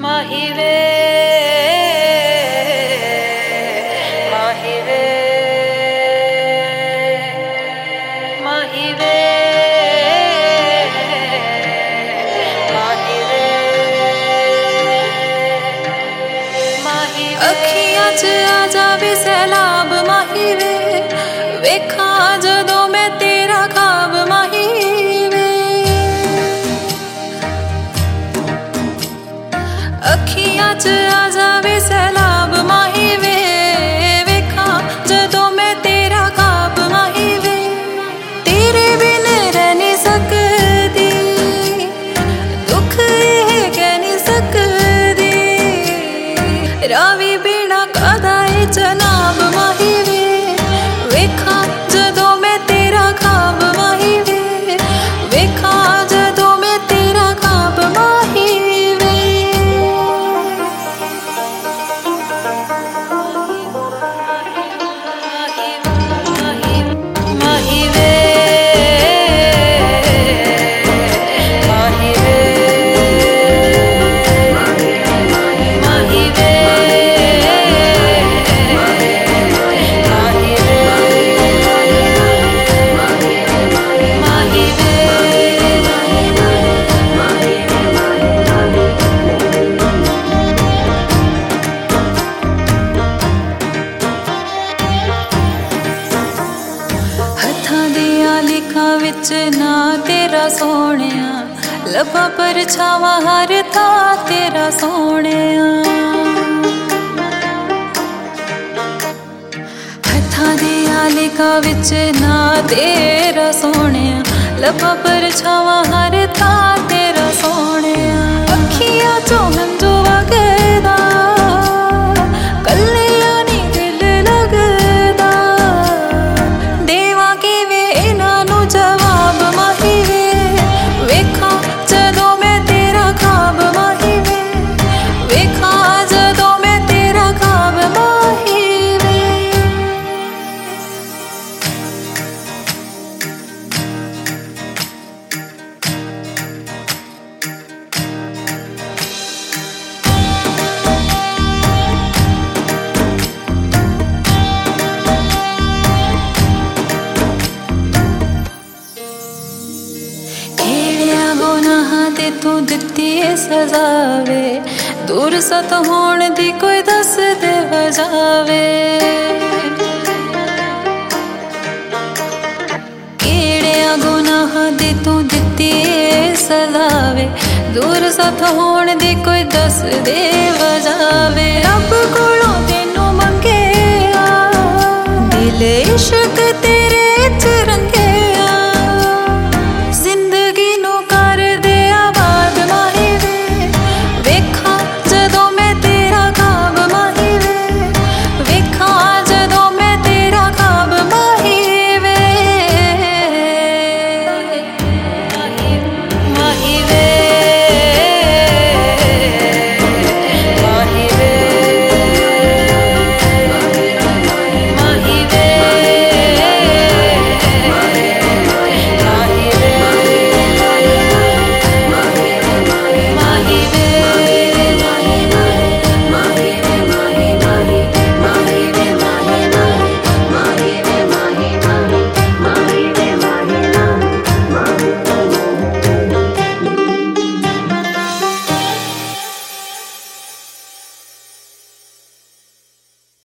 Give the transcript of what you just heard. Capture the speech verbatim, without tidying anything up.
माही वे माही वे माही वे माही वे माही अखियां च आ जावे सैलाब माही वे वेखा जदों मैं तेरा ख्वाब माही वे अखियां च आ जावे सैलाब माही वे वेखा जदों मैं तेरा ख्वाब माही वे तेरे बिन रह नहीं सकदी दुख ये कह नहीं सकदी रावी बिना कादा ए जनाब माही वे वेखा जदों मैं तेरा ख्वाब माही वे वेखा जदों मैं तेरा ख्वाब माही वे माही वे माही वे माही वे लिखा विच ना तेरा सोहणिया लभा परछावा हर था तेरा सोहणिया हत्थां दिया लिखा विच ना तेरा सोहणिया लभा परछावा हर था तेरा सोहणिया अखियां चों हंझू वगदा कल्लिया नी दिल लगदा देवा किवें जवाब माही वे वेखा जदों मैं तेरा ख्वाब माही वे वेखा जदों मैं तेरा ख्वाब माही वे ते तू दित्ती है सजावे दूर सत होण दी कोई दस दे वजावे केड़िया गुनाह दे तू दित्ती है सजावे दूर सत होण दी कोई दस दे वजावे रब कोलों तेनू मंगे आ दिल इश्क ते